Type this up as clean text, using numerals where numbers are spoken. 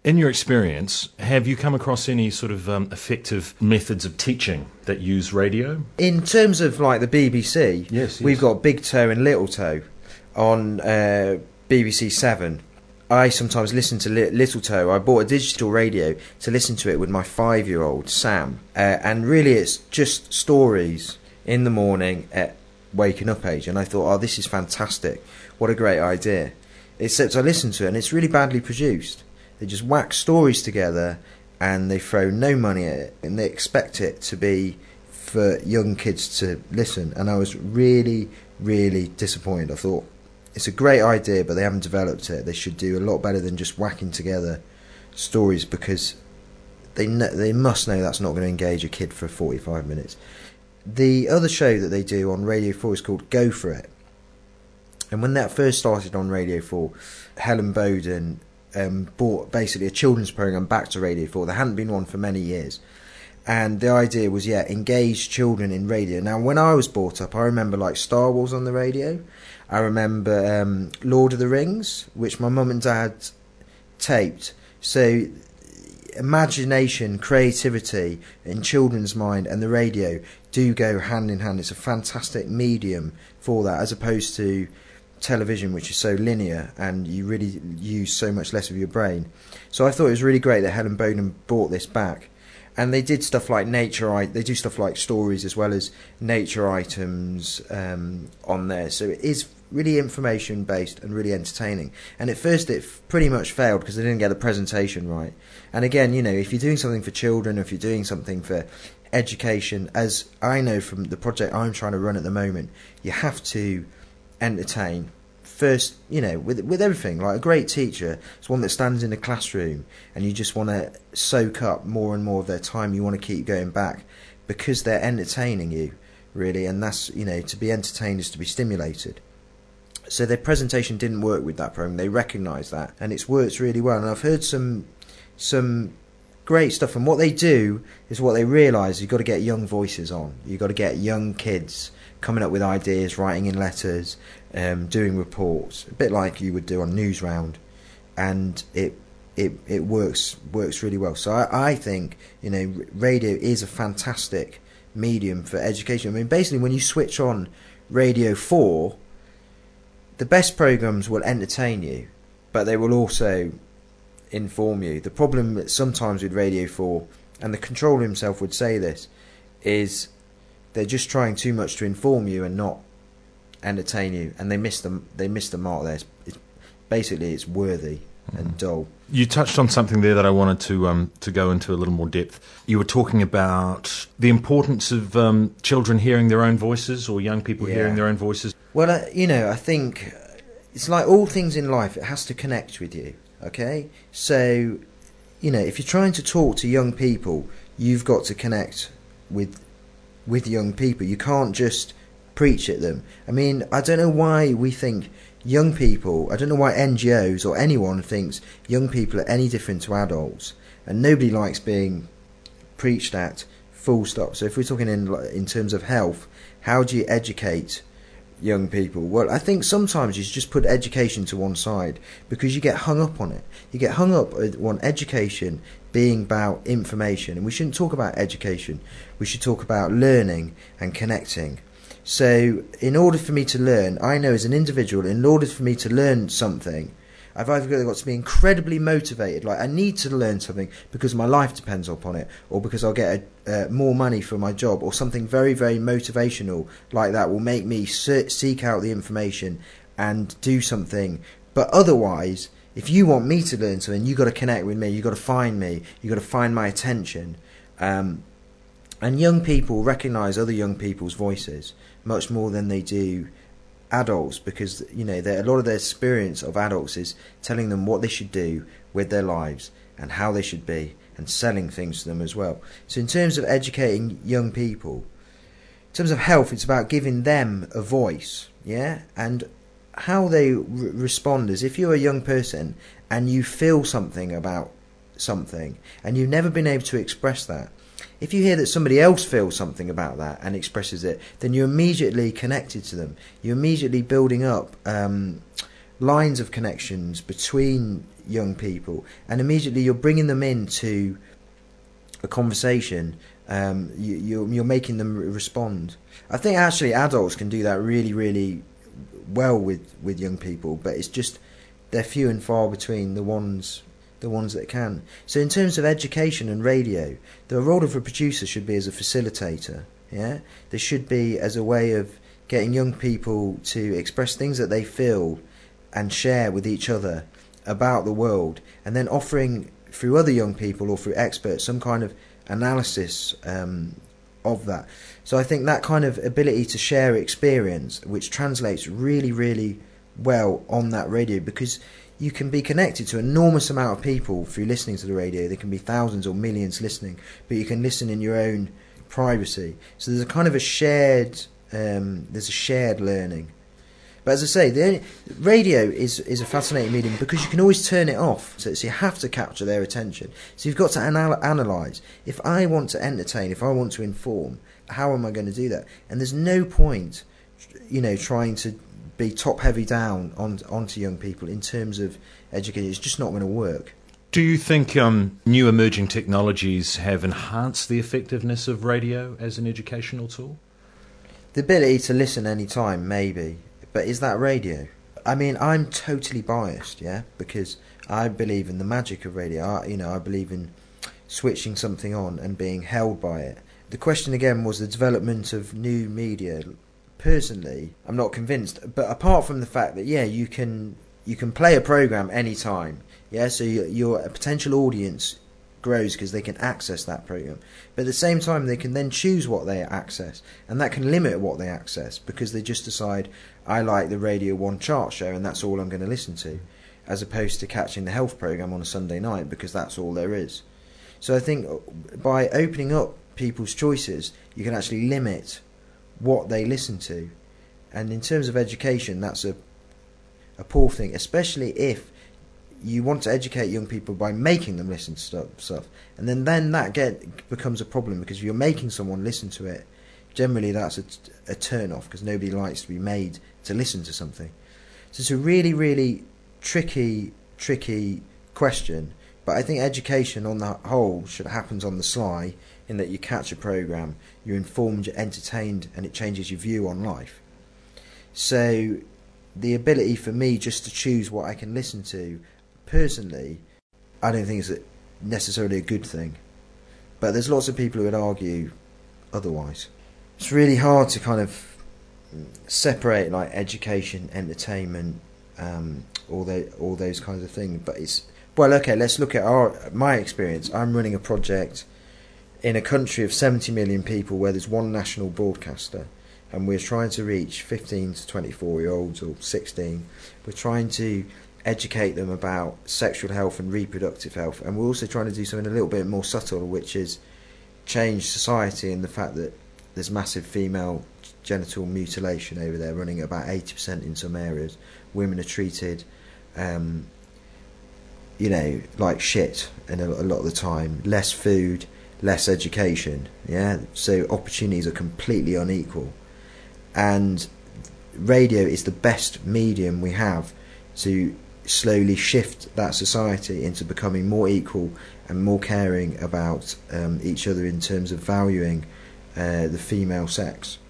In your experience, have you come across any sort of effective methods of teaching that use radio? In terms of like the BBC, yes. We've got Big Toe and Little Toe on BBC 7. I sometimes listen to Little Toe. I bought a digital radio to listen to it with my 5-year-old, Sam. And really it's just stories in the morning at waking up age. And I thought, oh, this is fantastic. What a great idea. Except I listened to it and it's really badly produced. They just whack stories together and they throw no money at it and they expect it to be for young kids to listen. And I was really, really disappointed. I thought, it's a great idea, but they haven't developed it. They should do a lot better than just whacking together stories, because they must know that's not going to engage a kid for 45 minutes. The other show that they do on Radio 4 is called Go For It. And when that first started on Radio 4, Helen Bowden brought basically a children's programme back to Radio 4. There hadn't been one for many years. And the idea was, engage children in radio. Now, when I was brought up, I remember like Star Wars on the radio. I remember Lord of the Rings, which my mum and dad taped. So imagination, creativity in children's mind and the radio do go hand in hand. It's a fantastic medium for that, as opposed to television, which is so linear and you really use so much less of your brain. So I thought it was really great that Helen Bowden brought this back. And they did stuff like they do stuff like stories as well as nature items on there. So it is really information based and really entertaining. And at first it pretty much failed because they didn't get the presentation right. And again, if you're doing something for children, or if you're doing something for education, as I know from the project I'm trying to run at the moment, you have to entertain first, with everything. Like a great teacher is one that stands in a classroom and you just want to soak up more and more of their time. You want to keep going back because they're entertaining you, really. And that's, to be entertained is to be stimulated. So their presentation didn't work with that program. They recognised that, and it's worked really well. And I've heard some great stuff. And what they do is, what they realise, you've got to get young voices on. You've got to get young kids coming up with ideas, writing in letters, doing reports, a bit like you would do on Newsround, and it works really well. So I think radio is a fantastic medium for education. I mean, basically, when you switch on Radio 4, the best programmes will entertain you, but they will also inform you. The problem sometimes with Radio 4, and the controller himself would say this, is they're just trying too much to inform you and not entertain you, and they miss the mark there. It's worthy and dull. You touched on something there that I wanted to go into a little more depth. You were talking about the importance of children hearing their own voices, or young people hearing their own voices. Well, I think it's like all things in life, it has to connect with you, okay? So, if you're trying to talk to young people, you've got to connect with young people. You can't just preach at them. I mean, I don't know why we think young people, I don't know why NGOs or anyone thinks young people are any different to adults, and nobody likes being preached at, full stop. So if we're talking in terms of health, how do you educate young people? Well, I think sometimes you should just put education to one side, because you get hung up on it. You get hung up on education being about information, and we shouldn't talk about education. We should talk about learning and connecting. So in order for me to learn, I know as an individual, in order for me to learn something, I've either got to be incredibly motivated, like I need to learn something because my life depends upon it, or because I'll get more money for my job, or something very, very motivational like that will make me seek out the information and do something. But otherwise, if you want me to learn something, you've got to connect with me, you've got to find me, you've got to find my attention. And young people recognise other young people's voices much more than they do adults, because a lot of their experience of adults is telling them what they should do with their lives and how they should be, and selling things to them as well. So in terms of educating young people, in terms of health, it's about giving them a voice, and how they respond is, if you're a young person and you feel something about something and you've never been able to express that, if you hear that somebody else feels something about that and expresses it, then you're immediately connected to them. You're immediately building up lines of connections between young people, and immediately you're bringing them into a conversation. You're making them respond. I think actually adults can do that really, really well with young people, but it's just they're few and far between the ones that can. So in terms of education and radio, the role of a producer should be as a facilitator. Yeah, there should be as a way of getting young people to express things that they feel and share with each other about the world, and then offering through other young people or through experts some kind of analysis of that. So I think that kind of ability to share experience, which translates really, really well on that radio, because you can be connected to an enormous amount of people through listening to the radio. There can be thousands or millions listening, but you can listen in your own privacy. So there's a kind of a shared learning. But as I say, radio is a fascinating medium because you can always turn it off. So you have to capture their attention. So you've got to analyse. If I want to entertain, if I want to inform, how am I going to do that? And there's no point, trying to be top heavy down onto young people in terms of education. It's just not going to work. Do you think new emerging technologies have enhanced the effectiveness of radio as an educational tool? The ability to listen any time, maybe. But is that radio? I mean, I'm totally biased, yeah, because I believe in the magic of radio. I believe in switching something on and being held by it. The question again was the development of new media. Personally, I'm not convinced. But apart from the fact that, yeah, you can play a program anytime, yeah, so your potential audience grows because they can access that program. But at the same time, they can then choose what they access, and that can limit what they access because they just decide, I like the Radio 1 chart show and that's all I'm going to listen to, as opposed to catching the health program on a Sunday night because that's all there is. So I think by opening up people's choices, you can actually limit what they listen to. And in terms of education, that's a poor thing, especially if you want to educate young people by making them listen to stuff, and then that becomes a problem, because if you're making someone listen to it, generally that's a turn off, because nobody likes to be made to listen to something. So it's a really, really tricky question, but I think education on the whole should happen on the sly, in that you catch a program, you're informed, you're entertained, and it changes your view on life. So the ability for me just to choose what I can listen to, personally, I don't think it's necessarily a good thing. But there's lots of people who would argue otherwise. It's really hard to kind of separate like education, entertainment, all those kinds of things. But let's look at my experience. I'm running a project in a country of 70 million people where there's one national broadcaster, and we're trying to reach 15 to 24-year-olds or 16. We're trying to educate them about sexual health and reproductive health, and we're also trying to do something a little bit more subtle, which is change society in the fact that there's massive female genital mutilation over there, running at about 80% in some areas. Women are treated like shit, and a lot of the time, less food, less education, yeah, so opportunities are completely unequal, and radio is the best medium we have to slowly shift that society into becoming more equal and more caring about each other in terms of valuing the female sex.